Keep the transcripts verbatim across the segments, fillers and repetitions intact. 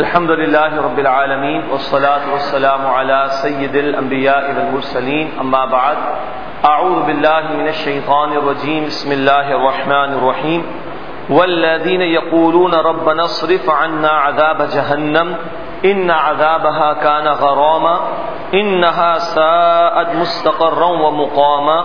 الحمد للہ رب العالمین والصلاة والسلام علی سید الانبیاء والمرسلین اما بعد اعوذ باللہ من الشیطان الرجیم بسم اللہ الرحمن الرحیم والذین یقولون ربنا اصرف عنا عذاب جہنم ان عذابها كان غراما انها ساءت مستقرا ومقاما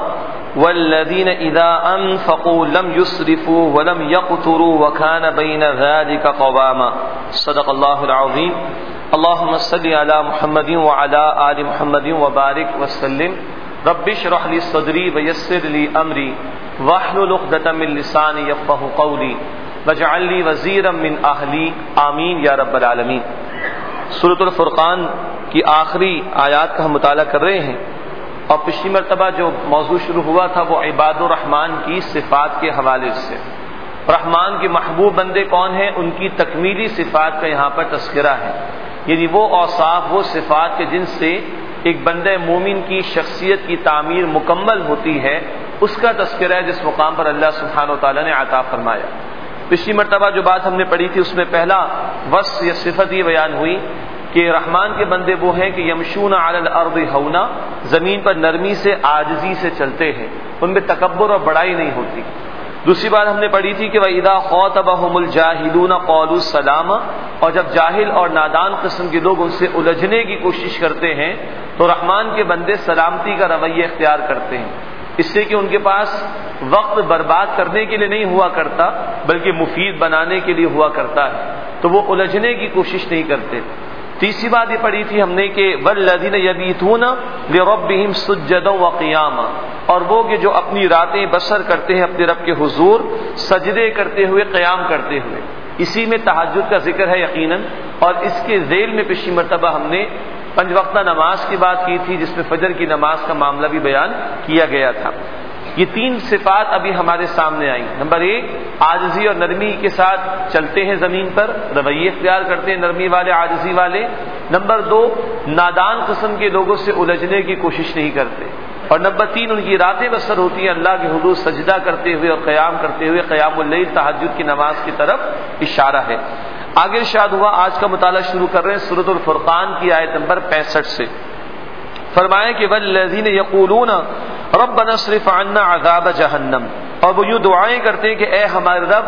والذین اذا انفقوا لم يسرفوا ولم يقتروا وكان بين ذلك قواما صدق اللہ العظیم اللهم صل علی محمد وعلى آل محمد وبارک وسلم رب اشرح لي صدری ويسر لي امری واحلل عقدۃ من لسانی یفقهوا قولی واجعل لي وزیرا من اہلی آمین یا رب العالمین۔ سورۃ الفرقان کی آخری آیات کا ہم مطالعہ کر رہے ہیں، اور پچھلی مرتبہ جو موضوع شروع ہوا تھا وہ عباد الرحمن کی صفات کے حوالے سے، رحمان کے محبوب بندے کون ہیں، ان کی تکمیلی صفات کا یہاں پر تذکرہ ہے، یعنی وہ اوصاف، وہ صفات کے جن سے ایک بندہ مومن کی شخصیت کی تعمیر مکمل ہوتی ہے، اس کا تذکرہ ہے جس مقام پر اللہ سبحانہ و تعالیٰ نے عطا فرمایا۔ پچھلی مرتبہ جو بات ہم نے پڑھی تھی اس میں پہلا وصف یا صفت یہ بیان ہوئی کہ رحمان کے بندے وہ ہیں کہ یمشون علی الارض ہونا، زمین پر نرمی سے، عاجزی سے چلتے ہیں، ان میں تکبر اور بڑائی نہیں ہوتی۔ دوسری بات ہم نے پڑھی تھی کہ وَإِذَا خَاطَبَهُمُ الْجَاهِلُونَ قَالُوا سَلَامًا، اور جب جاہل اور نادان قسم کے لوگ ان سے الجھنے کی کوشش کرتے ہیں تو رحمان کے بندے سلامتی کا رویہ اختیار کرتے ہیں، اس سے کہ ان کے پاس وقت برباد کرنے کے لیے نہیں ہوا کرتا بلکہ مفید بنانے کے لیے ہوا کرتا ہے، تو وہ الجھنے کی کوشش نہیں کرتے۔ تیسری بات یہ پڑھی تھی ہم نے کہ وَالَّذِينَ يَبِيتُونَ لِرَبِّهِمْ سُجَّدًا وَقِيَامًا، اور وہ کہ جو اپنی راتیں بسر کرتے ہیں اپنے رب کے حضور سجدے کرتے ہوئے، قیام کرتے ہوئے، اسی میں تہجد کا ذکر ہے یقیناً، اور اس کے ذیل میں پچھلی مرتبہ ہم نے پنج وقتہ نماز کی بات کی تھی جس میں فجر کی نماز کا معاملہ بھی بیان کیا گیا تھا۔ یہ تین صفات ابھی ہمارے سامنے آئیں۔ نمبر ایک، عاجزی اور نرمی کے ساتھ چلتے ہیں زمین پر، رویے اختیار کرتے ہیں نرمی والے، عاجزی والے۔ نمبر دو، نادان قسم کے لوگوں سے الجھنے کی کوشش نہیں کرتے۔ اور نمبر تین، ان کی راتیں بسر ہوتی ہیں اللہ کے حضور سجدہ کرتے ہوئے اور قیام کرتے ہوئے، قیام اللیل، تہجد کی نماز کی طرف اشارہ ہے۔ آگے ارشاد ہوا، آج کا مطالعہ شروع کر رہے ہیں سورۃ الفرقان کی آیت نمبر پینسٹھ سے۔ فرمایا کہ والذین یقولون ربنا اصرف عنا عذاب جہنم، اور وہ یوں دعائیں کرتے ہیں کہ اے ہمارے رب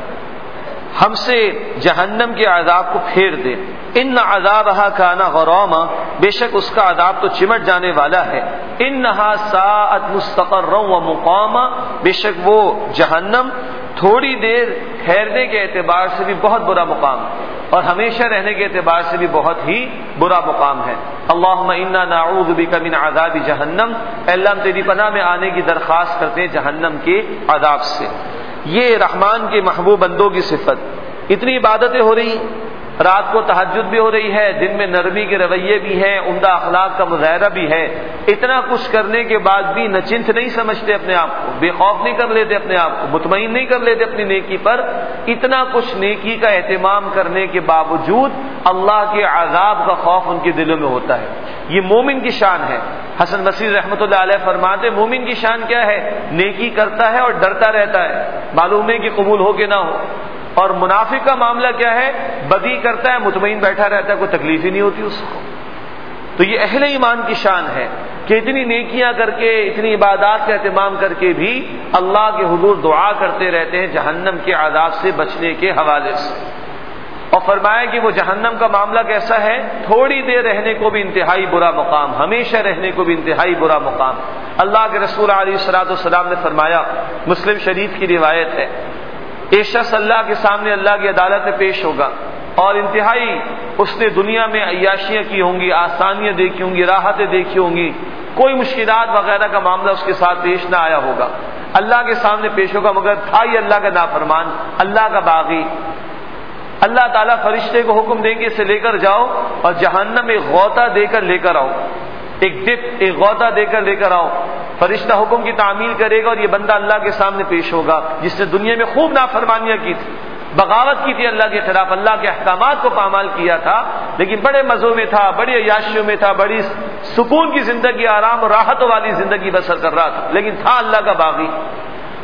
ہم سے جہنم کے عذاب کو پھیر دے۔ ان عذابها کان غراما، بے شک اس کا عذاب تو چمٹ جانے والا ہے۔ انها ساءت مستقرا ومقاما، بے شک وہ جہنم تھوڑی دیر ٹھہرنے کے اعتبار سے بھی بہت برا مقام ہے، اور ہمیشہ رہنے کے اعتبار سے بھی بہت ہی برا مقام ہے۔ اللہم انا نعوذ بک من عذاب جہنم، اے اللہ ہم تیری پناہ میں آنے کی درخواست کرتے ہیں جہنم کے عذاب سے۔ یہ رحمان کے محبوب بندوں کی صفت، اتنی عبادتیں ہو رہی، رات کو تہجد بھی ہو رہی ہے، دن میں نرمی کے رویے بھی ہیں، عمدہ اخلاق کا مظاہرہ بھی ہے، اتنا کچھ کرنے کے بعد بھی نچنت نہیں سمجھتے اپنے آپ کو، بے خوف نہیں کر لیتے اپنے آپ کو، مطمئن نہیں کر لیتے اپنی نیکی پر، اتنا کچھ نیکی کا اہتمام کرنے کے باوجود اللہ کے عذاب کا خوف ان کے دلوں میں ہوتا ہے۔ یہ مومن کی شان ہے۔ حسن بصری رحمۃ اللہ علیہ فرماتے مومن کی شان کیا ہے؟ نیکی کرتا ہے اور ڈرتا رہتا ہے، معلوم ہے کہ قبول ہو کہ نہ ہو۔ اور منافق کا معاملہ کیا ہے؟ بدی کرتا ہے، مطمئن بیٹھا رہتا ہے، کوئی تکلیف ہی نہیں ہوتی اس کو۔ تو یہ اہل ایمان کی شان ہے کہ اتنی نیکیاں کر کے، اتنی عبادات کا اہتمام کر کے بھی اللہ کے حضور دعا کرتے رہتے ہیں جہنم کے عذاب سے بچنے کے حوالے سے۔ اور فرمایا کہ وہ جہنم کا معاملہ کیسا ہے؟ تھوڑی دیر رہنے کو بھی انتہائی برا مقام، ہمیشہ رہنے کو بھی انتہائی برا مقام۔ اللہ کے رسول علیہ الصلوۃ والسلام نے فرمایا، مسلم شریف کی روایت ہے، ایک شخص اللہ کے سامنے اللہ کی عدالت میں پیش ہوگا، اور انتہائی اس نے دنیا میں عیاشیاں کی ہوں گی، آسانیاں دیکھی ہوں گی، راحتیں دیکھی ہوں گی، کوئی مشکلات وغیرہ کا معاملہ اس کے ساتھ پیش نہ آیا ہوگا، اللہ کے سامنے پیش ہوگا، مگر تھا ہی اللہ کا نافرمان، اللہ کا باغی۔ اللہ تعالیٰ فرشتے کو حکم دیں گے اسے لے کر جاؤ اور جہنم ایک غوطہ دے کر لے کر آؤ، ایک ڈپ، ایک غوطہ دے کر لے کر آؤ۔ فرشتہ حکم کی تعمیل کرے گا اور یہ بندہ اللہ کے سامنے پیش ہوگا جس نے دنیا میں خوب نافرمانیاں کی تھی، بغاوت کی تھی اللہ کے خلاف، اللہ کے احکامات کو پامال کیا تھا، لیکن بڑے مزوں میں تھا، بڑی عیاشیوں میں تھا، بڑی سکون کی زندگی، آرام اور راحت والی زندگی بسر کر رہا تھا، لیکن تھا اللہ کا باغی۔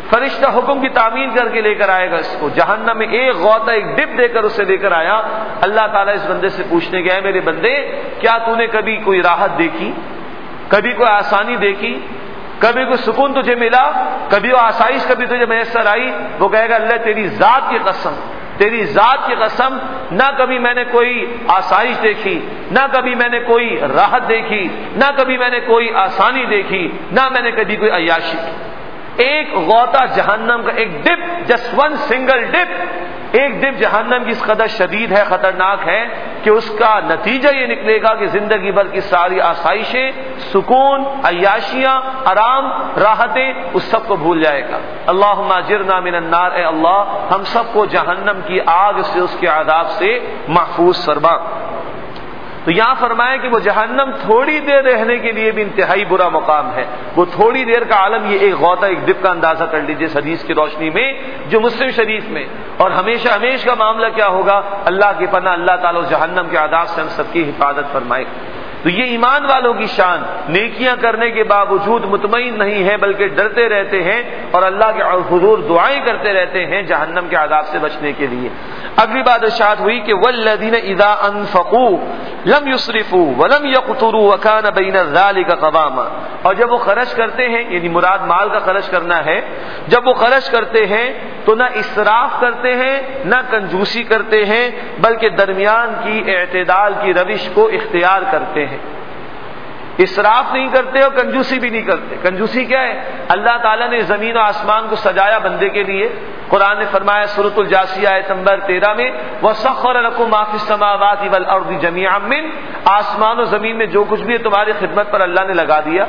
فرشتہ حکم کی تعمیل کر کے لے کر آئے گا اس کو جہنم میں، ایک غوطہ ایک ڈپ دے کر اسے لے کر آیا۔ اللہ تعالیٰ اس بندے سے پوچھنے گیا ہے میرے بندے کیا تو نے کبھی کوئی راحت دیکھی، کبھی کوئی آسانی دیکھی، کبھی کوئی سکون تجھے ملا، کبھی وہ آسائش کبھی تجھے میسر آئی؟ وہ کہے گا اللہ تیری ذات کی قسم، تیری ذات کی قسم، نہ کبھی میں نے کوئی آسائش دیکھی، نہ کبھی میں نے کوئی راحت دیکھی، نہ کبھی میں نے کوئی آسانی دیکھی، نہ میں نے کبھی کوئی عیاشی کی۔ ایک غوطہ جہنم کا، ایک dip, just one single dip, ایک ڈپ جہنم کی اس قدر شدید ہے، خطرناک ہے کہ اس کا نتیجہ یہ نکلے گا کہ زندگی بھر کی ساری آسائشیں، سکون، عیاشیاں، آرام، راحتیں، اس سب کو بھول جائے گا۔ اللہم اجرنا من النار، اے اللہ ہم سب کو جہنم کی آگ سے، اس کے عذاب سے محفوظ فرما۔ تو یہاں فرمایا کہ وہ جہنم تھوڑی دیر رہنے کے لیے بھی انتہائی برا مقام ہے۔ وہ تھوڑی دیر کا عالم یہ ایک غوطہ ایک ڈپ کا اندازہ کر لیجئے اس حدیث کی روشنی میں جو مسلم شریف میں، اور ہمیشہ ہمیشہ کا معاملہ کیا ہوگا؟ اللہ کی پناہ، اللہ تعالیٰ جہنم کے عذاب سے ہم سب کی حفاظت فرمائے۔ تو یہ ایمان والوں کی شان، نیکیاں کرنے کے باوجود مطمئن نہیں ہے بلکہ ڈرتے رہتے ہیں اور اللہ کے حضور دعائیں کرتے رہتے ہیں جہنم کے عذاب سے بچنے کے لیے۔ اگلی بات ارشاد ہوئی کہ والذین اذا انفقوا لم یسرفوا ولم یقتروا وکان بین ذلک قواما، اور جب وہ خرچ کرتے ہیں، یعنی مراد مال کا خرچ کرنا ہے، جب وہ خرچ کرتے ہیں تو نہ اسراف کرتے ہیں نہ کنجوسی کرتے ہیں بلکہ درمیان کی اعتدال کی روش کو اختیار کرتے ہیں۔ اسراف نہیں کرتے اور کنجوسی بھی نہیں کرتے۔ کنجوسی کیا ہے؟ اللہ تعالیٰ نے زمین و آسمان کو سجایا بندے کے لیے۔ قرآن نے فرمایا سورۃ الجاثیہ آیت نمبر تیرہ میں وَسَخَّرَ لَكُم مَّا فِي السَّمَاوَاتِ وَالْأَرْضِ جَمِيعًا مِّنْهُ، آسمان و زمین میں جو کچھ بھی ہے تمہاری خدمت پر اللہ نے لگا دیا۔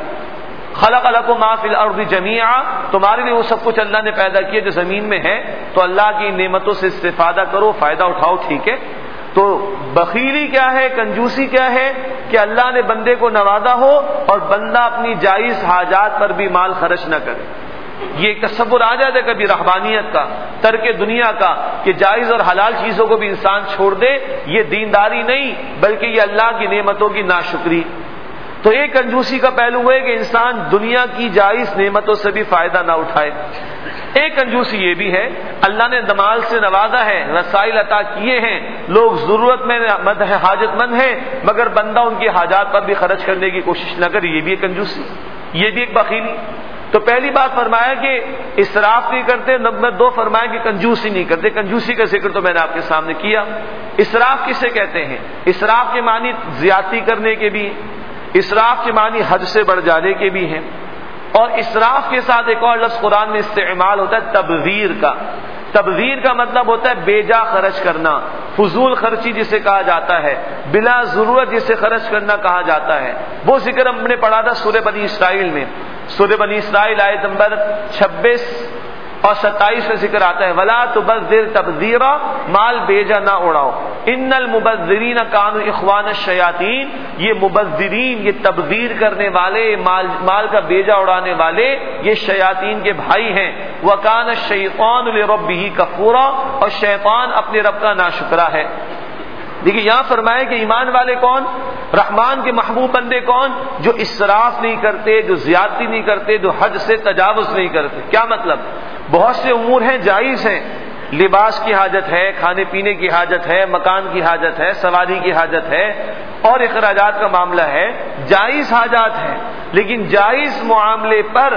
خلق لکم ما فی الارض جمیعا، تمہارے لیے وہ سب کچھ اللہ نے پیدا کیا جو زمین میں ہے، تو اللہ کی نعمتوں سے استفادہ کرو، فائدہ اٹھاؤ، ٹھیک ہے۔ تو بخیلی کیا ہے، کنجوسی کیا ہے کہ اللہ نے بندے کو نوازا ہو اور بندہ اپنی جائز حاجات پر بھی مال خرچ نہ کرے۔ یہ ایک تصور آ جاتا ہے کبھی رہبانیت کا، ترک دنیا کا، کہ جائز اور حلال چیزوں کو بھی انسان چھوڑ دے، یہ دینداری نہیں بلکہ یہ اللہ کی نعمتوں کی ناشکری۔ تو ایک کنجوسی کا پہلو ہے کہ انسان دنیا کی جائز نعمتوں سے بھی فائدہ نہ اٹھائے۔ ایک کنجوسی یہ بھی ہے اللہ نے مال سے نوازا ہے، وسائل عطا کیے ہیں، لوگ ضرورت میں مند ہے، حاجت مند ہیں، مگر بندہ ان کی حاجات پر بھی خرچ کرنے کی کوشش نہ کرے، یہ بھی ایک کنجوسی، یہ بھی ایک بخیلی۔ تو پہلی بات فرمایا کہ اسراف نہیں کرتے، نمبر دو فرمایا کہ کنجوسی نہیں کرتے۔ کنجوسی کا ذکر تو میں نے آپ کے سامنے کیا۔ اسراف کسے کہتے ہیں؟ اسراف کے معنی زیادتی کرنے کے بھی، اسراف کے معنی حد سے بڑھ جانے کے بھی ہیں، اور اسراف کے ساتھ ایک اور لفظ قرآن میں استعمال ہوتا ہے تبذیر کا۔ تبذیر کا مطلب ہوتا ہے بے جا خرچ کرنا، فضول خرچی جسے کہا جاتا ہے، بلا ضرورت جسے خرچ کرنا کہا جاتا ہے۔ وہ ذکر ہم نے پڑھا تھا سورہ بنی اسرائیل میں، سورہ بنی اسرائیل آیت نمبر چھبیس اور ستائیس میں ذکر آتا ہے وَلَا تُبَذِّرْ تَبْذِيرًا، مال بیجا نہ اڑاؤ، ان المبذرین کانوا اخوان الشیاطین، یہ مبذرین، یہ تبذیر کرنے والے، مال مال کا بیجا اڑانے والے یہ شیاطین کے بھائی ہیں۔ وَكَانَ الشَّيْطَانُ لِرَبِّهِ كَفُورًا، اور شیطان اپنے رب کا ناشکرا ہے۔ دیکھیے یہاں فرمائے کہ ایمان والے کون؟ رحمان کے محبوب بندے کون؟ جو اسراف نہیں کرتے، جو زیادتی نہیں کرتے، جو حد سے تجاوز نہیں کرتے۔ کیا مطلب؟ بہت سے امور ہیں جائز ہیں، لباس کی حاجت ہے، کھانے پینے کی حاجت ہے، مکان کی حاجت ہے، سواری کی حاجت ہے، اور اخراجات کا معاملہ ہے، جائز حاجات ہیں، لیکن جائز معاملے پر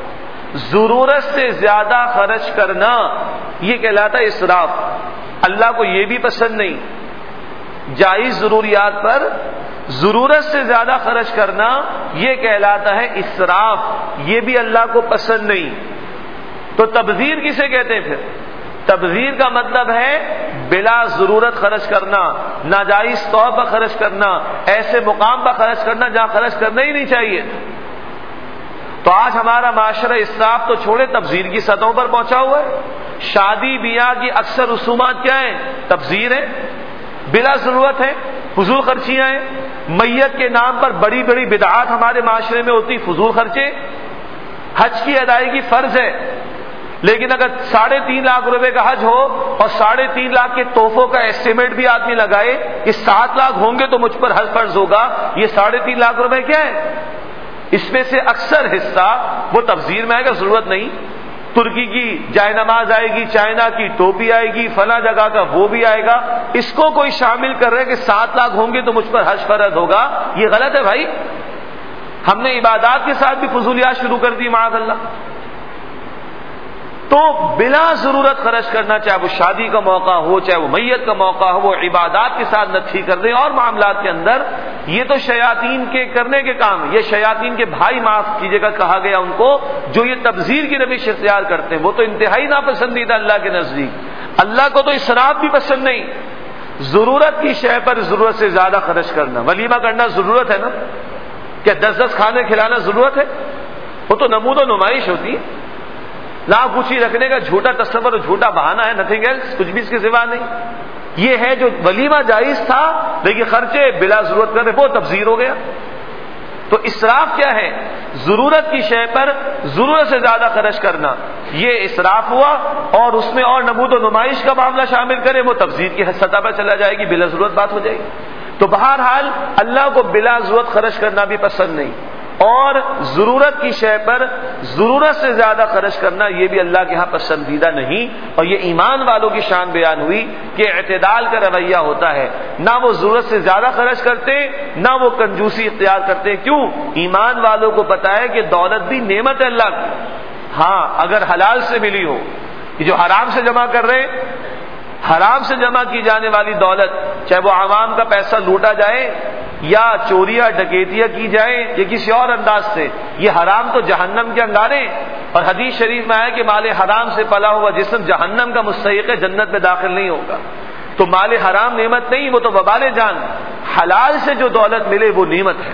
ضرورت سے زیادہ خرچ کرنا یہ کہلاتا ہے اسراف۔ اللہ کو یہ بھی پسند نہیں۔ جائز ضروریات پر ضرورت سے زیادہ خرچ کرنا یہ کہلاتا ہے اسراف، یہ بھی اللہ کو پسند نہیں۔ تو تبذیر کسے کہتے ہیں پھر؟ تبذیر کا مطلب ہے بلا ضرورت خرچ کرنا، ناجائز طور پر خرچ کرنا، ایسے مقام پر خرچ کرنا جہاں خرچ کرنا ہی نہیں چاہیے۔ تو آج ہمارا معاشرہ اسراف تو چھوڑے تبذیر کی سطحوں پر پہنچا ہوا ہے۔ شادی بیاہ کی اکثر رسومات کیا ہیں؟ تبذیر ہے، بلا ضرورت ہے، فضول خرچیاں ہیں۔ میت کے نام پر بڑی بڑی بدعات ہمارے معاشرے میں ہوتی، فضول خرچے۔ حج کی ادائیگی فرض ہے، لیکن اگر ساڑھے تین لاکھ روپے کا حج ہو اور ساڑھے تین لاکھ کے تحفوں کا ایسٹیمیٹ بھی آدمی لگائے کہ سات لاکھ ہوں گے تو مجھ پر حج فرض ہوگا، یہ ساڑھے تین لاکھ روپے کیا ہے؟ اس میں سے اکثر حصہ وہ تبذیر میں آئے گا، ضرورت نہیں۔ ترکی کی جائے نماز آئے گی، چائنا کی ٹوپی آئے گی، فلاں جگہ کا وہ بھی آئے گا، اس کو کوئی شامل کر رہے کہ سات لاکھ ہوں گے تو مجھ پر حج فرض ہوگا، یہ غلط ہے بھائی۔ ہم نے عبادات کے ساتھ بھی فضولیات شروع کر دی معاذ اللہ۔ تو بلا ضرورت خرچ کرنا، چاہے وہ شادی کا موقع ہو، چاہے وہ میت کا موقع ہو، وہ عبادات کے ساتھ نتھی کر دیں اور معاملات کے اندر، یہ تو شیاطین کے کرنے کے کام، یہ شیاطین کے بھائی معاف کیجیے گا کہا گیا ان کو، جو یہ تبذیر کی روش اختیار کرتے ہیں، وہ تو انتہائی ناپسندیدہ اللہ کے نزدیک۔ اللہ کو تو اسراف بھی پسند نہیں۔ ضرورت کی شے پر ضرورت سے زیادہ خرچ کرنا، ولیمہ کرنا ضرورت ہے نا؟ کیا دس دس کھانے کھلانا ضرورت ہے؟ وہ تو نمود و نمائش ہوتی ہے، لاکھ پوچھی رکھنے کا جھوٹا تصور اور جھوٹا بہانہ ہے، نتھنگ ایلس، کچھ بھی اس کے سوا نہیں۔ یہ ہے جو ولیمہ جائز تھا لیکن خرچے بلا ضرورت کر رہے، وہ تبذیر ہو گیا۔ تو اسراف کیا ہے؟ ضرورت کی شے پر ضرورت سے زیادہ خرچ کرنا، یہ اسراف ہوا، اور اس میں اور نمود و نمائش کا معاملہ شامل کرے، وہ تبذیر کی سطح پر چلا جائے گی، بلا ضرورت بات ہو جائے گی۔ تو بہرحال اللہ کو بلا ضرورت خرچ کرنا بھی پسند نہیں، اور ضرورت کی شے پر ضرورت سے زیادہ خرچ کرنا یہ بھی اللہ کے ہاں پسندیدہ نہیں۔ اور یہ ایمان والوں کی شان بیان ہوئی کہ اعتدال کا رویہ ہوتا ہے، نہ وہ ضرورت سے زیادہ خرچ کرتے، نہ وہ کنجوسی اختیار کرتے۔ کیوں؟ ایمان والوں کو پتا ہے کہ دولت بھی نعمت ہے اللہ کی، ہاں اگر حلال سے ملی ہو۔ یہ جو حرام سے جمع کر رہے، حرام سے جمع کی جانے والی دولت، چاہے وہ عوام کا پیسہ لوٹا جائے یا چوریاں ڈکیتیاں کی جائیں یا کسی اور انداز سے، یہ حرام تو جہنم کے انگارے۔ اور حدیث شریف میں ہے کہ مال حرام سے پلا ہوا جسم جہنم کا مستحق ہے، جنت میں داخل نہیں ہوگا۔ تو مال حرام نعمت نہیں، وہ تو وبال جان۔ حلال سے جو دولت ملے وہ نعمت ہے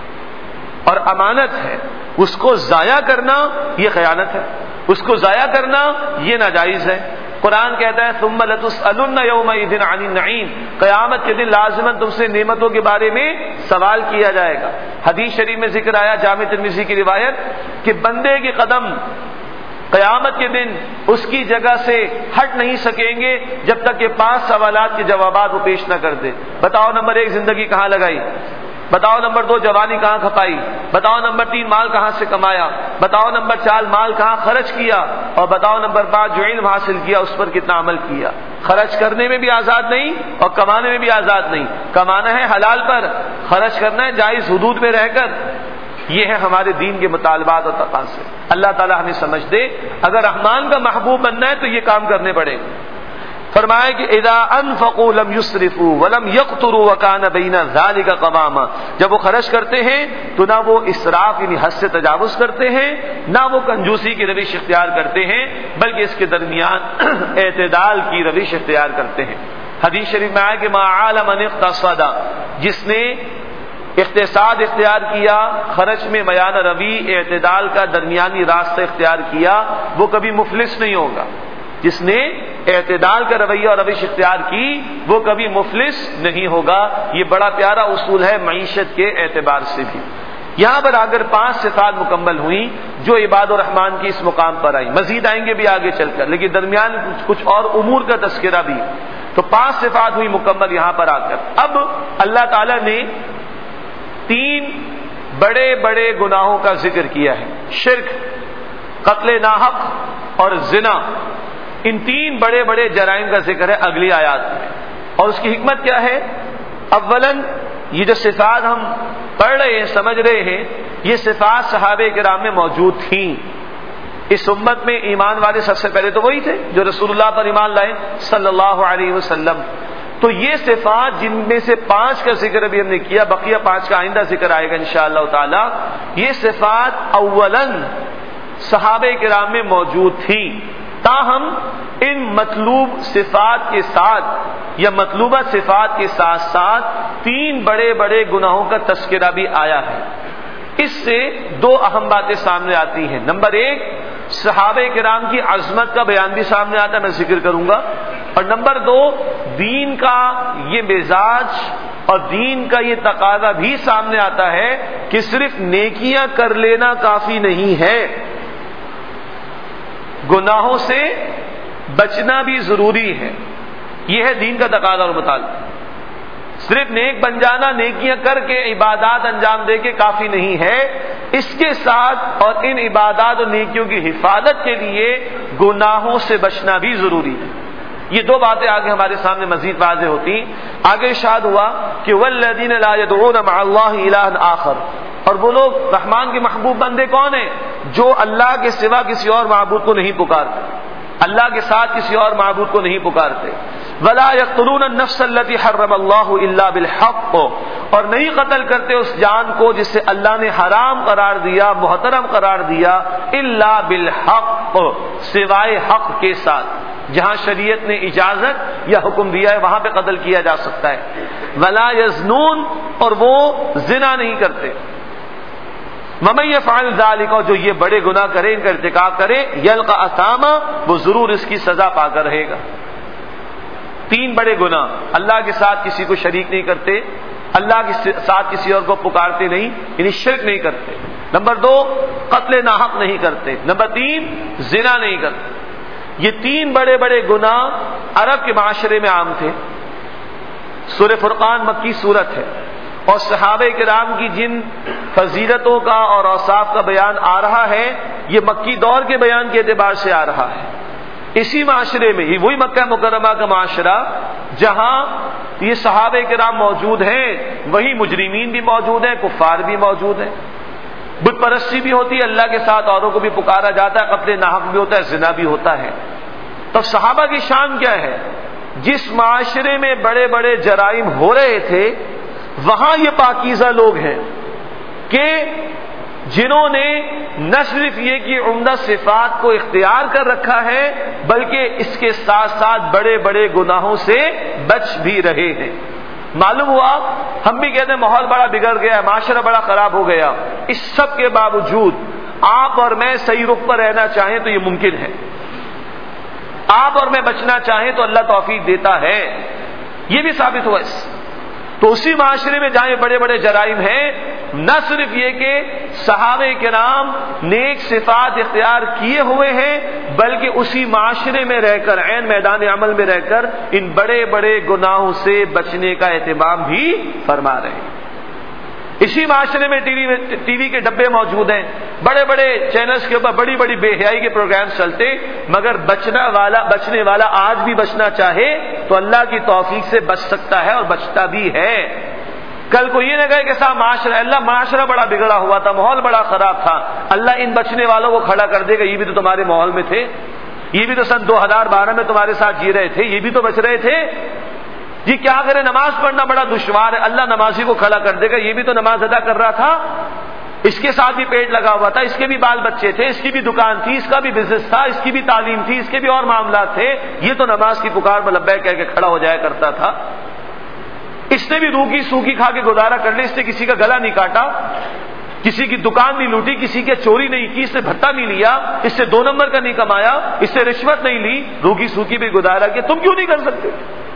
اور امانت ہے، اس کو ضائع کرنا یہ خیانت ہے، اس کو ضائع کرنا یہ ناجائز ہے۔ قرآن کہتا ہے ثم لتسألن یومئذ عن النعیم، قیامت کے دن لازماً تم سے نعمتوں کے بارے میں سوال کیا جائے گا۔ حدیث شریف میں ذکر آیا، جامع ترمذی کی روایت، کہ بندے کے قدم قیامت کے دن اس کی جگہ سے ہٹ نہیں سکیں گے جب تک کہ پانچ سوالات کے جوابات وہ پیش نہ کر دے۔ بتاؤ نمبر ایک، زندگی کہاں لگائی؟ بتاؤ نمبر دو، جوانی کہاں کھپائی؟ بتاؤ نمبر تین، مال کہاں سے کمایا؟ بتاؤ نمبر چار، مال کہاں خرچ کیا؟ اور بتاؤ نمبر پانچ، جو علم حاصل کیا اس پر کتنا عمل کیا؟ خرچ کرنے میں بھی آزاد نہیں اور کمانے میں بھی آزاد نہیں۔ کمانا ہے حلال پر، خرچ کرنا ہے جائز حدود میں رہ کر۔ یہ ہے ہمارے دین کے مطالبات اور تقاضے۔ اللہ تعالی ہمیں سمجھ دے، اگر رحمان کا محبوب بننا ہے تو یہ کام کرنے پڑے گا۔ فرمایا کہ اذا انفقوا لم يسرفوا ولم يقتروا وكان بين ذلك قواما، جب وہ خرچ کرتے ہیں تو نہ وہ اسراف یعنی حد سے تجاوز کرتے ہیں، نہ وہ کنجوسی کی روش اختیار کرتے ہیں، بلکہ اس کے درمیان اعتدال کی روش اختیار کرتے ہیں۔ حدیث شریف میں آیا کہ ما عال من اقتصد، جس نے اقتصاد اختیار کیا، خرچ میں میانہ روی، اعتدال کا درمیانی راستہ اختیار کیا، وہ کبھی مفلس نہیں ہوگا۔ جس نے اعتدال کا رویہ اور روش اختیار کی وہ کبھی مفلس نہیں ہوگا۔ یہ بڑا پیارا اصول ہے معیشت کے اعتبار سے بھی۔ یہاں پر اگر پانچ صفات مکمل ہوئیں جو عباد الرحمن کی اس مقام پر آئی، مزید آئیں گے بھی آگے چل کر، لیکن درمیان کچھ اور امور کا تذکرہ بھی، تو پانچ صفات ہوئی مکمل یہاں پر آ کر۔ اب اللہ تعالی نے تین بڑے بڑے گناہوں کا ذکر کیا ہے، شرک، قتل ناحق اور زنا۔ ان تین بڑے بڑے جرائم کا ذکر ہے اگلی آیات میں، اور اس کی حکمت کیا ہے؟ اولاً یہ جو صفات ہم پڑھ رہے ہیں، سمجھ رہے ہیں، یہ صفات صحابہ کرام میں موجود تھیں۔ اس امت میں ایمان والے سب سے پہلے تو وہی تھے جو رسول اللہ پر ایمان لائے صلی اللہ علیہ وسلم۔ تو یہ صفات جن میں سے پانچ کا ذکر ابھی ہم نے کیا، بقیہ پانچ کا آئندہ ذکر آئے گا انشاءاللہ تعالی، یہ صفات اولاً صحابہ کرام میں موجود تھی، تاہم ان مطلوب صفات کے ساتھ یا مطلوبہ صفات کے ساتھ ساتھ تین بڑے بڑے گناہوں کا تذکرہ بھی آیا ہے۔ اس سے دو اہم باتیں سامنے آتی ہیں۔ نمبر ایک، صحابہ کرام کی عظمت کا بیان بھی سامنے آتا ہے، میں ذکر کروں گا، اور نمبر دو، دین کا یہ مزاج اور دین کا یہ تقاضا بھی سامنے آتا ہے کہ صرف نیکیاں کر لینا کافی نہیں ہے، گناہوں سے بچنا بھی ضروری ہے۔ یہ ہے دین کا تقاضا اور مطالبہ۔ صرف نیک بن جانا، نیکیاں کر کے عبادات انجام دے کے کافی نہیں ہے، اس کے ساتھ اور ان عبادات و نیکیوں کی حفاظت کے لیے گناہوں سے بچنا بھی ضروری ہے. یہ دو باتیں آگے ہمارے سامنے مزید واضح ہوتی. آگے ارشاد ہوا کہ والذین لا يدعون مع اللہ الہا آخر، اور وہ لوگ رحمان کے محبوب بندے کون ہیں؟ جو اللہ کے سوا کسی اور معبود کو نہیں پکارتے، اللہ کے ساتھ کسی اور معبود کو نہیں پکارتے. ولا یقتلون النفس التي حرم اللہ الا بالحق، اور نہیں قتل کرتے اس جان کو جسے اللہ نے حرام قرار دیا، محترم قرار دیا، الا بالحق، سوائے حق کے ساتھ. جہاں شریعت نے اجازت یا حکم دیا ہے وہاں پہ قتل کیا جا سکتا ہے. ولا یزنون، اور وہ زنا نہیں کرتے. ومن یفعل ذلک، اور جو یہ بڑے گناہ کرے، ان کا ارتکاب کرے، یلقى اثاما، وہ ضرور اس کی سزا پا کر رہے گا. تین بڑے گناہ: اللہ کے ساتھ کسی کو شریک نہیں کرتے، اللہ کے ساتھ کسی اور کو پکارتے نہیں، یعنی شرک نہیں کرتے. نمبر دو، قتل ناحق نہیں کرتے. نمبر تین، زنا نہیں کرتے. یہ تین بڑے بڑے گناہ عرب کے معاشرے میں عام تھے. سورہ فرقان مکی سورت ہے، اور صحابہ کرام کی جن فضیلتوں کا اور اوصاف کا بیان آ رہا ہے یہ مکی دور کے بیان کے اعتبار سے آ رہا ہے. اسی معاشرے میں یہ وہی مکہ مکرمہ کا معاشرہ جہاں یہ صحابہ کرام موجود ہیں، وہی مجرمین بھی موجود ہیں، کفار بھی موجود ہیں، بت پرستی بھی ہوتی ہے، اللہ کے ساتھ اوروں کو بھی پکارا جاتا ہے، قتل ناحق بھی ہوتا ہے، زنا بھی ہوتا ہے. تو صحابہ کی شان کیا ہے؟ جس معاشرے میں بڑے بڑے جرائم ہو رہے تھے وہاں یہ پاکیزہ لوگ ہیں کہ جنہوں نے نہ صرف یہ کہ عمدہ صفات کو اختیار کر رکھا ہے بلکہ اس کے ساتھ ساتھ بڑے بڑے گناہوں سے بچ بھی رہے ہیں. معلوم ہوا ہم بھی کہتے ہیں ماحول بڑا بگڑ گیا ہے، معاشرہ بڑا خراب ہو گیا. اس سب کے باوجود آپ اور میں صحیح رخ پر رہنا چاہیں تو یہ ممکن ہے. آپ اور میں بچنا چاہیں تو اللہ توفیق دیتا ہے. یہ بھی ثابت ہوا اس. تو اسی معاشرے میں جہاں بڑے بڑے جرائم ہیں، نہ صرف یہ کہ صحابہ کرام نیک صفات اختیار کیے ہوئے ہیں بلکہ اسی معاشرے میں رہ کر، عین میدان عمل میں رہ کر ان بڑے بڑے گناہوں سے بچنے کا اہتمام بھی فرما رہے ہیں. اسی معاشرے میں ٹی وی میں ٹی وی کے ڈبے موجود ہیں، بڑے بڑے چینلز کے اوپر بڑی بڑی بے حیائی کے پروگرامز چلتے، مگر بچنا والا بچنے والا آج بھی بچنا چاہے تو اللہ کی توفیق سے بچ سکتا ہے اور بچتا بھی ہے. کل کو یہ نہ کہے کہ صاحب معاشرہ اللہ معاشرہ بڑا بگڑا ہوا تھا، ماحول بڑا خراب تھا، اللہ ان بچنے والوں کو کھڑا کر دے گا، یہ بھی تو تمہارے ماحول میں تھے، یہ بھی تو سن دو ہزار بارہ میں تمہارے ساتھ جی رہے تھے، یہ بھی تو بچ رہے تھے. جی کیا کرے، نماز پڑھنا بڑا دشوار ہے، اللہ نمازی کو کھڑا کر دے گا، یہ بھی تو نماز ادا کر رہا تھا، اس کے ساتھ بھی پیٹ لگا ہوا تھا، اس کے بھی بال بچے تھے، اس کی بھی دکان تھی، اس کا بھی بزنس تھا، اس کی بھی تعلیم تھی، اس کے بھی اور معاملات تھے، یہ تو نماز کی پکار میں لبیک کہہ کے کھڑا ہو جایا کرتا تھا. اس نے بھی روکی سوکھی کھا کے گزارا کر لیا، اس نے کسی کا گلا نہیں کاٹا، کسی کی دکان نہیں لوٹی، کسی کی چوری نہیں کی، اس نے بھتہ نہیں لیا، اس سے دو نمبر کا نہیں کمایا، اس سے رشوت نہیں لی، روکی سوکھی بھی گزارا کیا. تم کیوں نہیں کر سکتے؟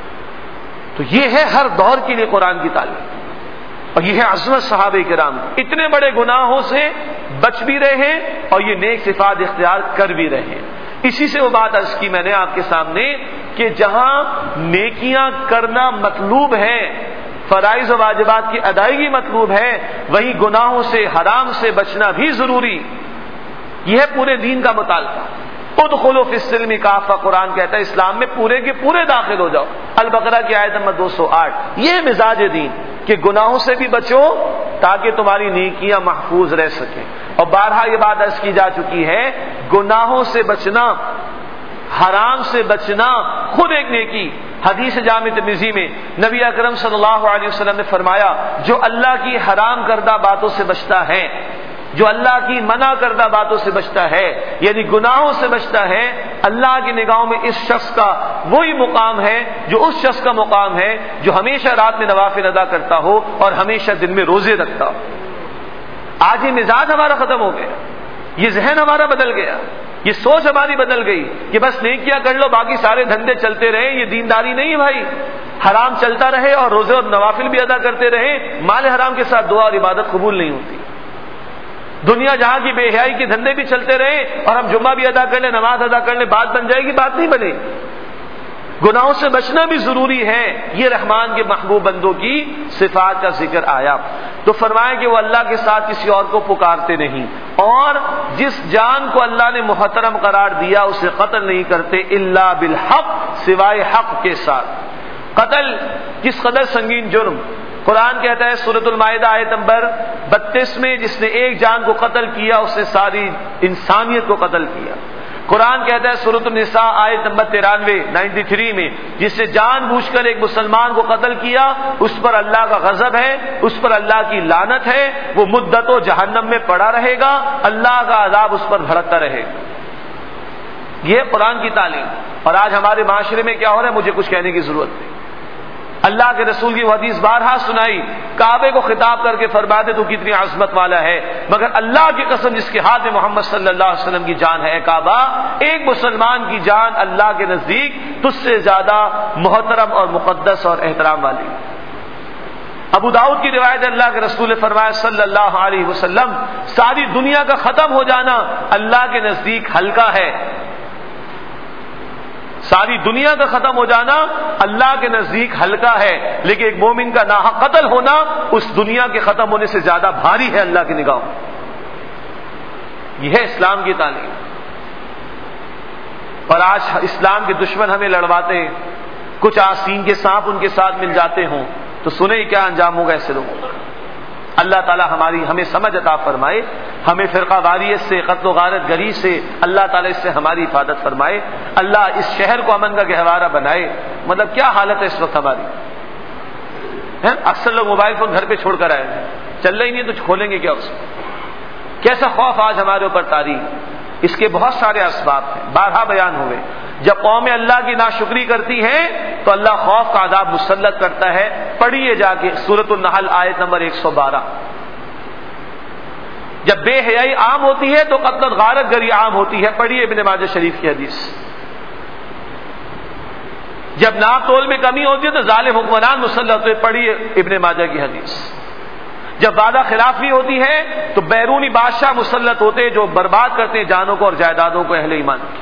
تو یہ ہے ہر دور کے لیے قرآن کی تعلیم، اور یہ ہے عظمت صحابہ کرام. اتنے بڑے گناہوں سے بچ بھی رہے ہیں اور یہ نیک صفات اختیار کر بھی رہے ہیں. اسی سے وہ بات عرض کی میں نے آپ کے سامنے کہ جہاں نیکیاں کرنا مطلوب ہے، فرائض و واجبات کی ادائیگی مطلوب ہے، وہیں گناہوں سے، حرام سے بچنا بھی ضروری. یہ ہے پورے دین کا مطالبہ. ادخلوا فی السلم کافہ، قرآن کہتا ہے اسلام میں پورے کے پورے داخل ہو جاؤ. البقرہ کی آیت نمبر دو سو آٹھ. یہ مزاج دین کہ گناہوں سے بھی بچو تاکہ تمہاری نیکیاں محفوظ رہ سکیں. اور بارہا یہ بات عرض کی جا چکی ہے، گناہوں سے بچنا، حرام سے بچنا خود ایک نیکی. حدیث جامع ترمذی میں نبی اکرم صلی اللہ علیہ وسلم نے فرمایا جو اللہ کی حرام کردہ باتوں سے بچتا ہے، جو اللہ کی منع کردہ باتوں سے بچتا ہے، یعنی گناہوں سے بچتا ہے، اللہ کی نگاہوں میں اس شخص کا وہی مقام ہے جو اس شخص کا مقام ہے جو ہمیشہ رات میں نوافل ادا کرتا ہو اور ہمیشہ دن میں روزے رکھتا ہو. آج یہ مزاج ہمارا ختم ہو گیا، یہ ذہن ہمارا بدل گیا، یہ سوچ ہماری بدل گئی کہ بس نیکیاں کر لو باقی سارے دھندے چلتے رہے. یہ دینداری نہیں ہے بھائی. حرام چلتا رہے اور روزے اور نوافل بھی ادا کرتے رہے، مال حرام کے ساتھ دعا اور عبادت قبول نہیں ہوتی. دنیا جہاں کی بے حیائی کے دھندے بھی چلتے رہے اور ہم جمعہ بھی ادا کر لیں، نماز ادا کر لیں، بات بن جائے گی؟ بات نہیں بنے. گناہوں سے بچنا بھی ضروری ہے. یہ رحمان کے محبوب بندوں کی صفات کا ذکر آیا تو فرمایا کہ وہ اللہ کے ساتھ کسی اور کو پکارتے نہیں، اور جس جان کو اللہ نے محترم قرار دیا اسے قتل نہیں کرتے الا بالحق، سوائے حق کے ساتھ. قتل کس قدر سنگین جرم. قرآن کہتا ہے سورۃ المائدہ آیت نمبر بتیس میں، جس نے ایک جان کو قتل کیا اس نے ساری انسانیت کو قتل کیا. قرآن کہتا ہے سورۃ النساء آیت نمبر ترانوے نائنٹی تھری میں، جس نے جان بوجھ کر ایک مسلمان کو قتل کیا اس پر اللہ کا غضب ہے، اس پر اللہ کی لعنت ہے، وہ مدت و جہنم میں پڑا رہے گا، اللہ کا عذاب اس پر بھڑکتا رہے گا. یہ قرآن کی تعلیم. اور آج ہمارے معاشرے میں کیا ہو رہا ہے مجھے کچھ کہنے کی ضرورت نہیں. اللہ کے رسول کی وہ حدیث بارہا سنائی، کعبے کو خطاب کر کے فرماتے تو کتنی عظمت والا ہے، مگر اللہ کی قسم جس کے ہاتھ میں محمد صلی اللہ علیہ وسلم کی جان ہے کعبہ، ایک مسلمان کی جان اللہ کے نزدیک تجھ سے زیادہ محترم اور مقدس اور احترام والی. ابو داؤد کی روایت اللہ کے رسول نے فرمایا صلی اللہ علیہ وسلم، ساری دنیا کا ختم ہو جانا اللہ کے نزدیک ہلکا ہے. ساری دنیا کا ختم ہو جانا اللہ کے نزدیک ہلکا ہے، لیکن ایک مومن کا ناحق قتل ہونا اس دنیا کے ختم ہونے سے زیادہ بھاری ہے اللہ کی نگاہوں. یہ ہے اسلام کی تعلیم. اور آج اسلام کے دشمن ہمیں لڑواتے ہیں، کچھ آستین کے سانپ ان کے ساتھ مل جاتے ہوں تو سنیں کیا انجام ہوگا ایسے لوگوں کا. اللہ تعالی ہماری ہمیں سمجھ عطا فرمائے، ہمیں فرقہ واریت سے، قتل و غارت گری سے اللہ تعالی اس سے ہماری حفاظت فرمائے. اللہ اس شہر کو امن کا گہوارہ بنائے. مطلب کیا حالت ہے اس وقت ہماری. اکثر لوگ موبائل فون گھر پہ چھوڑ کر آئے ہیں، چل رہی نہیں تو کھولیں گے کیا اس میں. کیسا خوف آج ہمارے اوپر طاری. اس کے بہت سارے اسباب ہیں، بارہا بیان ہوئے. جب قوم اللہ کی ناشکری کرتی ہے تو اللہ خوف کا عذاب مسلط کرتا ہے. پڑھیے جا کے سورۃ النحل آیت نمبر ایک سو بارہ. جب بے حیائی عام ہوتی ہے تو قتل غارت گری عام ہوتی ہے. پڑھیے ابن ماجہ شریف کی حدیث. جب ناپ تول میں کمی ہوتی ہے تو ظالم حکمران مسلط ہوتے. پڑھیے ابن ماجہ کی حدیث. جب وعدہ خلافی ہوتی ہے تو بیرونی بادشاہ مسلط ہوتے جو برباد کرتے ہیں جانوں کو اور جائیدادوں کو اہل ایمان کی.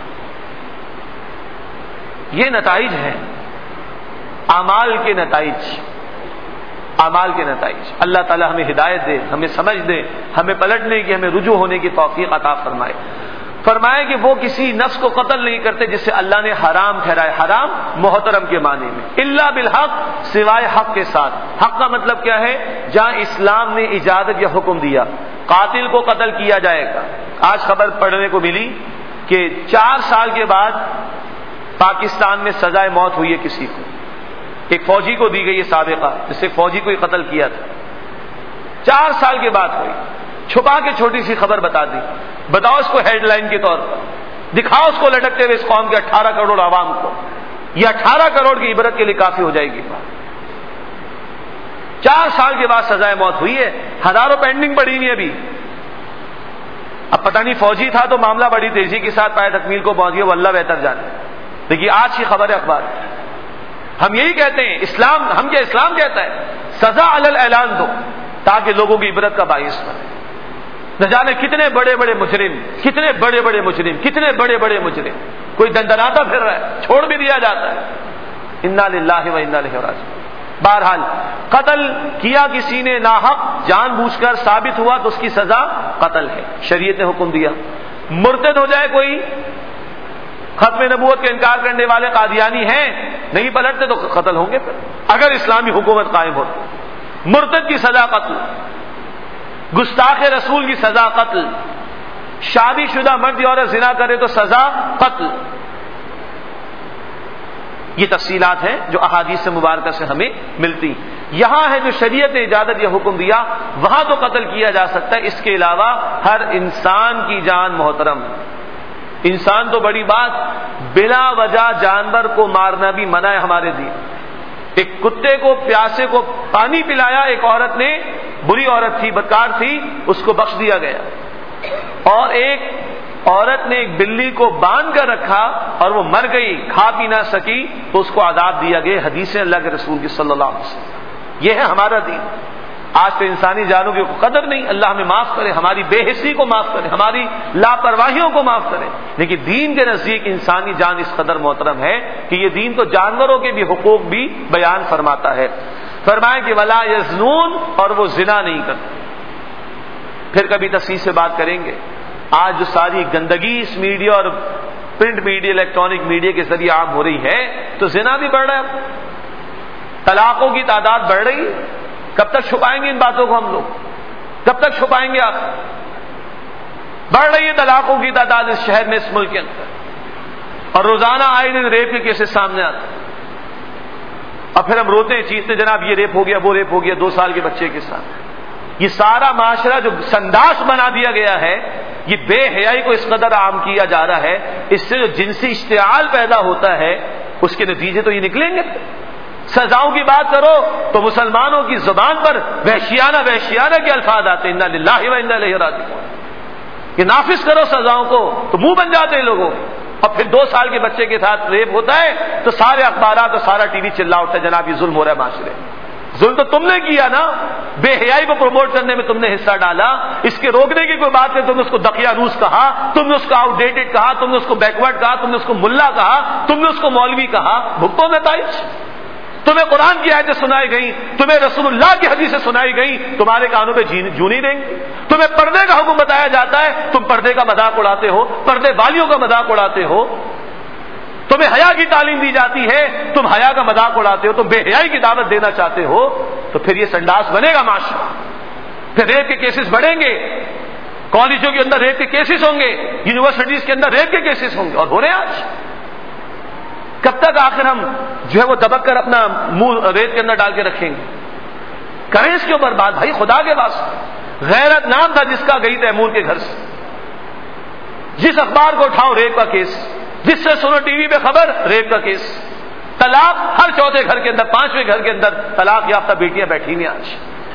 یہ نتائج ہیں اعمال کے نتائج. اعمال کے نتائج. اللہ تعالی ہمیں ہدایت دے، ہمیں سمجھ دے، ہمیں پلٹنے کی، ہمیں رجوع ہونے کی توفیق عطا فرمائے. فرمائے کہ وہ کسی نفس کو قتل نہیں کرتے جسے اللہ نے حرام ٹھہرائے. حرام محترم کے معنی میں، الا بالحق، سوائے حق کے ساتھ. حق کا مطلب کیا ہے؟ جہاں اسلام نے اجازت یا حکم دیا قاتل کو قتل کیا جائے گا. آج خبر پڑھنے کو ملی کہ چار سال کے بعد پاکستان میں سزائے موت ہوئی ہے کسی کو. ایک فوجی کو دی گئی ہے سابقہ، جس سے فوجی کو ہی قتل کیا تھا. چار سال کے بعد ہوئی. چھپا کے چھوٹی سی خبر بتا دی. بتاؤ اس کو ہیڈ لائن کے طور پر دکھاؤ، اس کو لٹکتے ہوئے اس قوم کے اٹھارہ کروڑ عوام کو. یہ اٹھارہ کروڑ کی عبرت کے لیے کافی ہو جائے گی. چار سال کے بعد سزائے موت ہوئی ہے. ہزاروں پینڈنگ پڑی نہیں ابھی. اب پتہ نہیں فوجی تھا تو معاملہ بڑی تیزی کے ساتھ پائے تکمیل کو پہنچ گیا، وہ اللہ بہتر جانے. دیکھیے آج کی خبر ہے اخبار. ہم یہی کہتے ہیں اسلام، ہم کیا اسلام کہتا ہے سزا علی الاعلان دو تاکہ لوگوں کی عبرت کا باعث بنے. نہ جانے کتنے بڑے بڑے مجرم، کتنے بڑے بڑے مجرم، کتنے بڑے بڑے مجرم کوئی دندناتا پھر رہا ہے، چھوڑ بھی دیا جاتا ہے. انا للہ و انا الیہ راجعون. بہرحال قتل کیا کسی نے ناحق جان بوجھ کر ثابت ہوا تو اس کی سزا قتل ہے. شریعت نے حکم دیا. مرتد ہو جائے کوئی، ختم نبوت کا انکار کرنے والے قادیانی ہیں، نہیں پلٹتے تو قتل ہوں گے. پھر اگر اسلامی حکومت قائم ہو مرتد کی سزا قتل، گستاخ رسول کی سزا قتل، شادی شدہ مرد عورت زنا کرے تو سزا قتل. یہ تفصیلات ہیں جو احادیث مبارکہ سے ہمیں ملتی. یہاں ہے جو شریعت نے اجازت یا حکم دیا وہاں تو قتل کیا جا سکتا ہے. اس کے علاوہ ہر انسان کی جان محترم. انسان تو بڑی بات، بلا وجہ جانور کو مارنا بھی منع ہے ہمارے دین. ایک کتے کو پیاسے کو پانی پلایا، ایک عورت نے، بری عورت تھی، بدکار تھی، اس کو بخش دیا گیا. اور ایک عورت نے ایک بلی کو باندھ کر رکھا اور وہ مر گئی، کھا پی نہ سکی تو اس کو عذاب دیا گیا. حدیث اللہ کے رسول کی صلی اللہ علیہ وسلم. یہ ہے ہمارا دین. آج تو انسانی جانوں کی قدر نہیں. اللہ ہمیں معاف کرے, ہماری بے حسی کو معاف کرے, ہماری لاپرواہیوں کو معاف کرے. لیکن دین کے نزدیک انسانی جان اس قدر محترم ہے کہ یہ دین تو جانوروں کے بھی حقوق بھی بیان فرماتا ہے. فرمائے کہ ولا یزنون, اور وہ زنا نہیں کرتے. پھر کبھی تفصیل سے بات کریں گے. آج جو ساری گندگی اس میڈیا اور پرنٹ میڈیا, الیکٹرانک میڈیا کے ذریعے عام ہو رہی ہے, تو زنا بھی بڑھ رہا ہے, طلاقوں کی تعداد بڑھ رہی ہے. کب تک چھپائیں گے ان باتوں کو ہم لوگ؟ کب تک چھپائیں گے آپ؟ بڑھ رہی ہے طلاقوں کی تعداد اس شہر میں, اس ملک کے اندر, اور روزانہ آئے دن ریپ کے کیسز سامنے آتے ہیں. اور پھر ہم روتے ہیں, چیختے, جناب یہ ریپ ہو گیا, وہ ریپ ہو گیا دو سال کے بچے کے ساتھ. یہ سارا معاشرہ جو سنداس بنا دیا گیا ہے, یہ بے حیائی کو اس قدر عام کیا جا رہا ہے, اس سے جو جنسی اشتعال پیدا ہوتا ہے اس کے نتیجے تو یہ نکلیں گے. سزاؤں کی بات کرو تو مسلمانوں کی زبان پر وحشیانہ وحشیانہ کے الفاظ آتے ہیں, انا للہ و انا الیہ راجعون. کہ نافذ کرو سزاؤں کو تو منہ بن جاتے ہیں لوگوں. اور پھر دو سال کے بچے کے ساتھ ریپ ہوتا ہے تو سارے اخبارات اور سارا ٹی وی چلا اٹھتا ہے, جناب یہ ظلم ہو رہا ہے معاشرے میں. ظلم تو تم نے کیا نا, بے حیائی کو پروموٹ کرنے میں تم نے حصہ ڈالا. اس کے روکنے کی کوئی بات نہیں, تم نے اس کو دقیانوس کہا, تم نے اس کو آؤٹ ڈیٹڈ کہا, تم نے اس کو بیکورڈ کہا, تم نے اس کو ملا کہا, تم نے اس کو مولوی کہا. بھگتو نتائج. تمہیں قرآن کی آیتیں سنائی گئی, تمہیں رسول اللہ کی حدیثیں سنائی گئی, تمہارے کانوں پہ جو نہیں دیں گے. تمہیں پردے کا حکم بتایا جاتا ہے, تم پردے کا مذاق اڑاتے ہو, پردے والیوں کا مذاق اڑاتے ہو. تمہیں حیا کی تعلیم دی جاتی ہے, تم حیا کا مذاق اڑاتے ہو, تم بے حیائی کی دعوت دینا چاہتے ہو, تو پھر یہ سنڈاس بنے گا معاشرہ. پھر ریپ کے کیسز بڑھیں گے, کالجوں کے اندر ریپ کے کیسز ہوں گے, یونیورسٹیز کے اندر ریپ کے کیسز ہوں گے, اور ہو رہے ہیں آج. کب تک آخر ہم جو ہے وہ دبک کر اپنا منہ ریت کے اندر ڈال کے رکھیں گے؟ کریں اس کے اوپر بات بھائی, خدا کے واسطے. غیرت نام تھا جس کا, گئی تیمور کے گھر سے. جس اخبار کو اٹھاؤ ریپ کا کیس, جس سے سنو ٹی وی پہ خبر ریپ کا کیس. طلاق ہر چوتھے گھر کے اندر, پانچویں گھر کے اندر طلاق یافتہ بیٹیاں بیٹھی ہیں آج.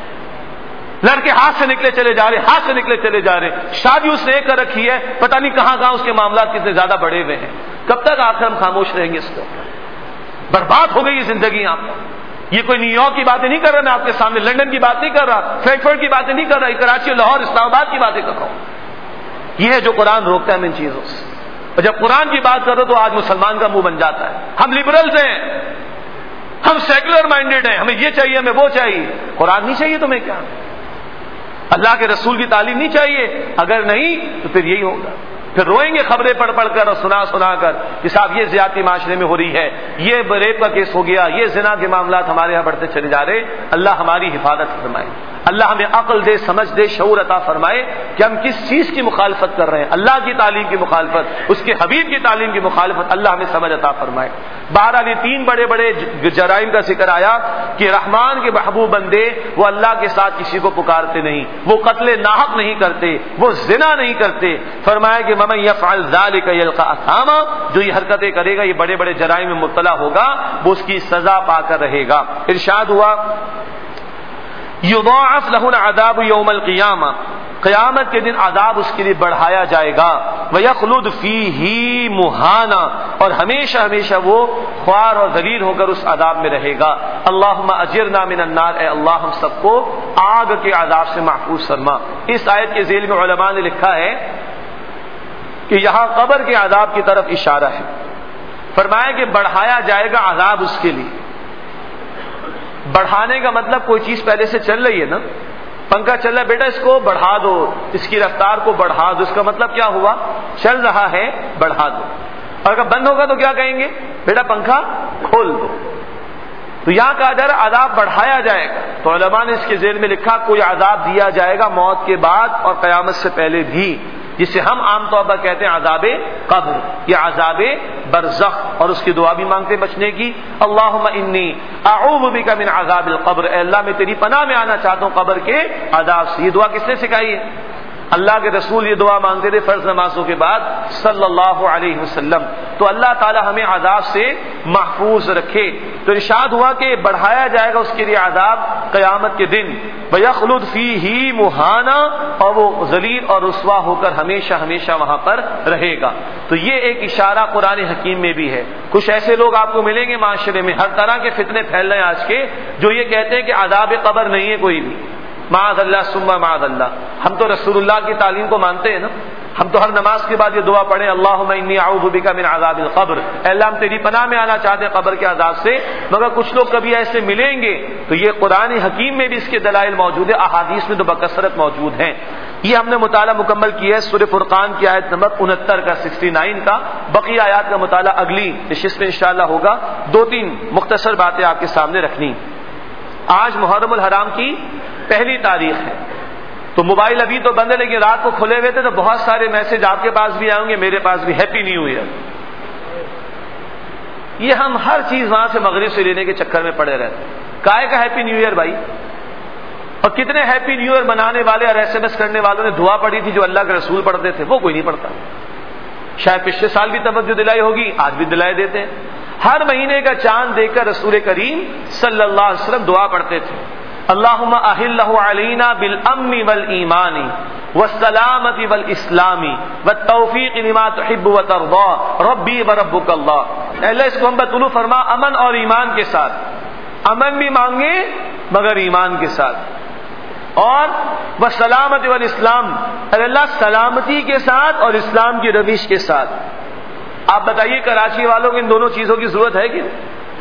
لڑکے ہاتھ سے نکلے چلے جا رہے, ہاتھ سے نکلے چلے جا رہے. شادی اس نے ایک کر رکھی ہے, پتہ نہیں کہاں کہاں اس کے معاملات کتنے زیادہ بڑے ہوئے ہیں. کب تک آخر ہم خاموش رہیں گے اس کو؟ برباد ہو گئی یہ زندگی. آپ یہ کوئی نیو یارک کی باتیں نہیں کر رہا میں آپ کے سامنے, لندن کی بات نہیں کر رہا, فرینکفرٹ کی باتیں نہیں کر رہا, کراچی, لاہور, اسلام آباد کی باتیں کر رہا ہوں. یہ ہے جو قرآن روکتا ہے ان چیزوں سے. اور جب قرآن کی بات کرو تو آج مسلمان کا منہ بن جاتا ہے. ہم لبرلز ہیں, ہم سیکولر مائنڈیڈ ہیں, ہمیں یہ چاہیے, ہمیں وہ چاہیے. قرآن نہیں چاہیے تمہیں کیا؟ اللہ کے رسول کی تعلیم نہیں چاہیے؟ اگر نہیں تو پھر یہی ہوگا. پھر روئیں گے خبریں پڑھ پڑھ کر اور سنا سنا کر کہ صاحب یہ زیادتی معاشرے میں ہو رہی ہے, یہ ریپ کا کیس ہو گیا, یہ زنا کے معاملات ہمارے یہاں بڑھتے چلے جا رہے. اللہ ہماری حفاظت فرمائے, اللہ ہمیں عقل دے, سمجھ دے, شعور عطا فرمائے کہ ہم کس چیز کی مخالفت کر رہے ہیں. اللہ کی تعلیم کی مخالفت, اس کے حبیب کی تعلیم کی مخالفت. اللہ ہمیں سمجھ عطا فرمائے. بہرحال یہ تین بڑے بڑے جرائم کا ذکر آیا کہ رحمان کے محبوب بندے وہ اللہ کے ساتھ کسی کو پکارتے نہیں, وہ قتل ناحق نہیں کرتے, وہ زنا نہیں کرتے. فرمایا کہ ومن یفعل ذلک یلقى اثاما, جو یہ حرکتیں کرے گا, یہ بڑے بڑے جرائم میں مبتلا ہوگا, وہ اس کی سزا پا کر رہے گا. ارشاد ہوا یضاعف له العذاب یوم القیامہ, قیامت کے دن عذاب اس کے لیے بڑھایا جائے گا. وَيَخْلُدْ فِيهِ مُهَانًا, اور ہمیشہ ہمیشہ وہ خوار اور ذلیل ہو کر اس عذاب میں رہے گا. اللہم اجرنا من النار, اے اللہ ہم سب کو آگ کے عذاب سے محفوظ فرما. اس آیت کے ذیل میں علماء نے لکھا ہے کہ یہاں قبر کے عذاب کی طرف اشارہ ہے. فرمایا کہ بڑھایا جائے گا عذاب اس کے لیے. بڑھانے کا مطلب کوئی چیز پہلے سے چل رہی ہے نا, پنکھا چل رہا ہے, بیٹا اس کو بڑھا دو, اس کی رفتار کو بڑھا دو. اس کا مطلب کیا ہوا؟ چل رہا ہے, بڑھا دو. اور اگر بند ہوگا تو کیا کہیں گے؟ بیٹا پنکھا کھول دو. تو یہاں کا ادھر عذاب بڑھایا جائے گا. تو علماء نے اس کے ذیل میں لکھا کوئی عذاب دیا جائے گا موت کے بعد اور قیامت سے پہلے بھی, جسے ہم عام طور پر کہتے ہیں عذاب قبر یا عذاب برزخ, اور اس کی دعا بھی مانگتے بچنے کی. اللہم انی اعوذ بک من عذاب القبر, اے اللہ میں تیری پناہ میں آنا چاہتا ہوں قبر کے عذاب سے. یہ دعا کس نے سکھائی ہے؟ اللہ کے رسول یہ دعا مانگتے تھے فرض نمازوں کے بعد صلی اللہ علیہ وسلم. تو اللہ تعالی ہمیں عذاب سے محفوظ رکھے. تو ارشاد ہوا کہ بڑھایا جائے گا اس کے لیے عذاب قیامت کے دن. وَيَخْلُدْ فِيهِ مُهَانًا, اور وہ ذلیل اور رسوا ہو کر ہمیشہ ہمیشہ وہاں پر رہے گا. تو یہ ایک اشارہ قرآن حکیم میں بھی ہے. کچھ ایسے لوگ آپ کو ملیں گے معاشرے میں, ہر طرح کے فتنے پھیل رہے ہیں آج کے, جو یہ کہتے ہیں کہ عذاب قبر نہیں ہے کوئی بھی, معاذ اللہ ثم معاذ اللہ. ہم تو رسول اللہ کی تعلیم کو مانتے ہیں نا. ہم تو ہر نماز کے بعد یہ دعا پڑھیں اللہم انی اعوذ بک من عذاب القبر، اے اللہ ہم تیری پناہ میں آنا چاہتے ہیں قبر کے عذاب سے. مگر کچھ لوگ کبھی ایسے ملیں گے تو یہ قرآن حکیم میں بھی اس کے دلائل موجود ہے، احادیث میں تو بکثرت موجود ہیں. یہ ہم نے مطالعہ مکمل کیا ہے سورہ فرقان کی آیت نمبر انہتر کا سکسٹی نائن کا. بقیہ آیات کا مطالعہ اگلی نشست میں انشاءاللہ ہوگا. دو تین مختصر باتیں آپ کے سامنے رکھنی. آج محرم الحرام کی پہلی تاریخ ہے، تو موبائل ابھی تو بند ہے لیکن رات کو کھلے ہوئے تھے تو بہت سارے میسج آپ کے پاس بھی آئیں گے، میرے پاس بھی. Happy new year. یہ ہم ہر چیز وہاں سے مغرب سے لینے کے چکر میں پڑے رہتے ہیں. کائے کا ہیپی نیو ایئر بھائی؟ اور کتنے ہیپی نیو ایئر منانے والے اور ایس ایم ایس کرنے والوں نے دعا پڑھی تھی جو اللہ کے رسول پڑھتے تھے، وہ کوئی نہیں پڑھتا. شاید پچھلے سال بھی توجہ دلائی ہوگی، آج بھی دلائے دیتے ہیں. ہر مہینے کا چاند دیکھ کر رسول کریم صلی اللہ علیہ وسلم دعا پڑھتے تھے اللہم احلہ علینا بالامن والایمان والسلامت والاسلام والتوفیق لما تحب وترضى ربی وربک اللہ. اے اللہ اس کو ہم بطلو فرما امن اور ایمان کے ساتھ. امن بھی مانگے مگر ایمان کے ساتھ. اور والسلامت والاسلام، اے اللہ سلامتی کے ساتھ اور اسلام کی روش کے ساتھ. آپ بتائیے کراچی والوں کو ان دونوں چیزوں کی ضرورت ہے کہ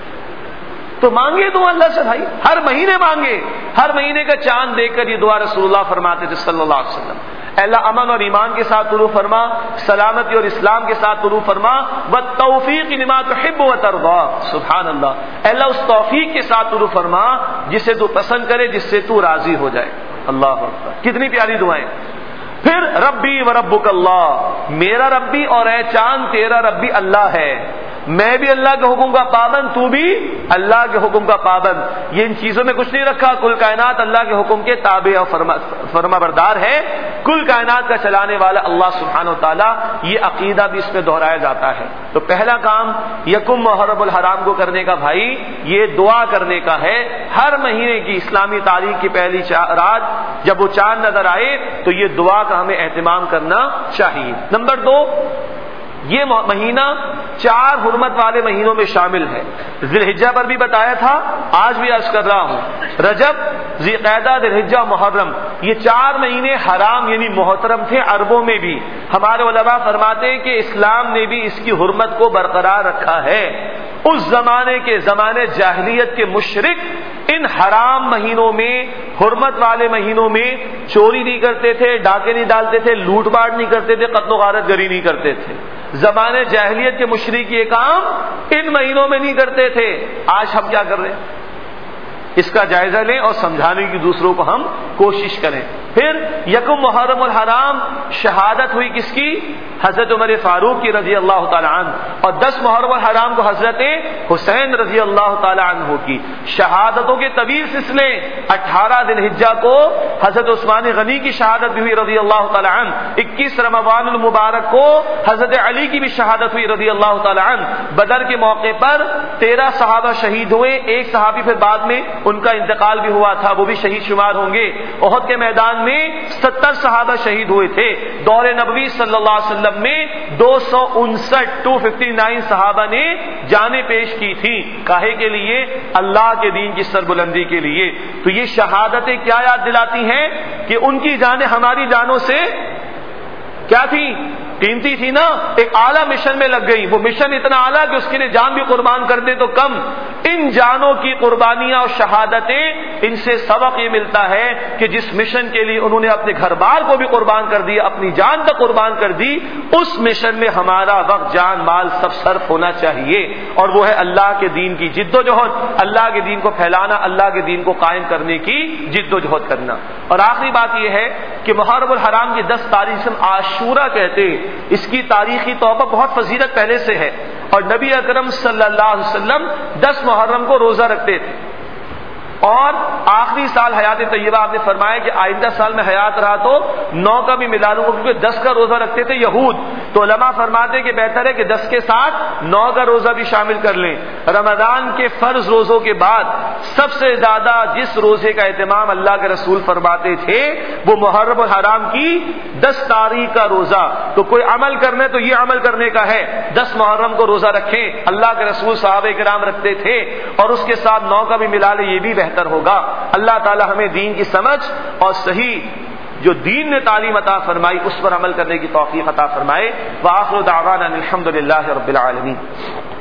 تو مانگے تو اللہ سے بھائی، ہر مہینے مانگے. ہر مہینے کا چاند دیکھ کر یہ دعا رسول اللہ فرماتے تھے صلی اللہ علیہ وسلم. اے اللہ امن اور ایمان کے ساتھ طلوع فرما، سلامتی اور اسلام کے ساتھ طلوع فرما، والتوفیق لما تحب وترضى. سبحان اللہ. اے اللہ اس توفیق کے ساتھ طلوع فرما جسے تو پسند کرے، جس سے تو راضی ہو جائے. اللہ اکبر. کتنی پیاری دعائیں. پھر ربی وربک اللہ، میرا ربی اور اے چاند تیرا ربی اللہ ہے. میں بھی اللہ کے حکم کا پابند، تو بھی اللہ کے حکم کا پابند. یہ ان چیزوں میں کچھ نہیں رکھا. کل کائنات اللہ کے حکم کے تابع اور فرما, فرما بردار ہے. کل کائنات کا چلانے والا اللہ سبحانہ و تعالیٰ. یہ عقیدہ بھی اس میں دہرایا جاتا ہے. تو پہلا کام یکم محرم الحرام کو کرنے کا بھائی یہ دعا کرنے کا ہے. ہر مہینے کی اسلامی تاریخ کی پہلی رات جب وہ چاند نظر آئے تو یہ دعا کا ہمیں اہتمام کرنا چاہیے. نمبر دو، یہ مہینہ چار حرمت والے مہینوں میں شامل ہے. ذی الحجہ پر بھی بتایا تھا، آج بھی عرض کر رہا ہوں. رجب، ذی القعدہ، ذی الحجہ، محرم، یہ چار مہینے حرام یعنی محترم تھے عربوں میں بھی. ہمارے علماء فرماتے ہیں کہ اسلام نے بھی اس کی حرمت کو برقرار رکھا ہے. اس زمانے کے زمانے جاہلیت کے مشرک ان حرام مہینوں میں، حرمت والے مہینوں میں چوری نہیں کرتے تھے، ڈاکے نہیں ڈالتے تھے، لوٹ باٹ نہیں کرتے تھے، قتل و غارت گری نہیں کرتے تھے. زمانے جاہلیت کے مشرک یہ کام ان مہینوں میں نہیں کرتے تھے. آج ہم کیا کر رہے ہیں؟ اس کا جائزہ لیں اور سمجھانے کی دوسروں کو ہم کوشش کریں. پھر یکم محرم الحرام شہادت ہوئی کس کی؟ حضرت عمر فاروق کی رضی اللہ تعالی عنہ. اور دس محرم الحرام کو حضرت حسین رضی اللہ تعالی عنہ کی. شہادتوں کے طویل سلسلے. اٹھارہ ذی الحجہ کو حضرت عثمان غنی کی شہادت بھی ہوئی رضی اللہ تعالی عنہ. اکیس رمضان المبارک کو حضرت علی کی بھی شہادت ہوئی رضی اللہ تعالی عنہ. بدر کے موقع پر تیرہ صحابہ شہید ہوئے. ایک صحابی پھر بعد میں ان کا انتقال بھی ہوا تھا، وہ بھی شہید شمار ہوں گے. احد کے میدان میں ستر صحابہ شہید ہوئے تھے. دور نبوی صلی اللہ علیہ وسلم میں دو سو انسٹھ ٹو ففٹی نائن صحابہ نے جانیں پیش کی تھی. کاہے کے لیے؟ اللہ کے دین کی سربلندی کے لیے. تو یہ شہادتیں کیا یاد دلاتی ہیں کہ ان کی جانیں ہماری جانوں سے کیا تھی؟ قیمتی تھی نا. ایک اعلیٰ مشن میں لگ گئی. وہ مشن اتنا اعلیٰ کہ اس کے لیے جان بھی قربان کر دیں تو کم. ان جانوں کی قربانیاں اور شہادتیں، ان سے سبق یہ ملتا ہے کہ جس مشن کے لیے انہوں نے اپنے گھر بار کو بھی قربان کر دیا، اپنی جان تک قربان کر دی، اس مشن میں ہمارا وقت، جان، مال سب صرف ہونا چاہیے. اور وہ ہے اللہ کے دین کی جد و جہد، اللہ کے دین کو پھیلانا، اللہ کے دین کو قائم کرنے کی جد و جہد کرنا. اور آخری بات یہ ہے کہ محرم الحرام کی دس تاریخ سے عاشورہ کہتے ہیں. اس کی تاریخی طور پر بہت فضیلت پہلے سے ہے. اور نبی اکرم صلی اللہ علیہ وسلم دس محرم کو روزہ رکھتے تھے. اور آخری سال حیات طیبہ آپ نے فرمایا کہ آئندہ سال میں حیات رہا تو نو کا بھی ملا لوں گا، کیونکہ دس کا روزہ رکھتے تھے یہود. تو علماء فرماتے کہ بہتر ہے کہ دس کے ساتھ نو کا روزہ بھی شامل کر لیں. رمضان کے فرض روزوں کے بعد سب سے زیادہ جس روزے کا اہتمام اللہ کے رسول فرماتے تھے وہ محرم الحرام کی دس تاریخ کا روزہ. تو کوئی عمل کرنے تو یہ عمل کرنے کا ہے دس محرم کو روزہ رکھیں. اللہ کے رسول صحابہ کرام رکھتے تھے اور اس کے ساتھ نو کا بھی ملا لے, یہ بھی بہتر ہوگا. اللہ تعالی ہمیں دین کی سمجھ اور صحیح جو دین نے تعلیم عطا فرمائی اس پر عمل کرنے کی توفیق عطا فرمائے. وآخر دعوانا الحمد للہ رب العالمین.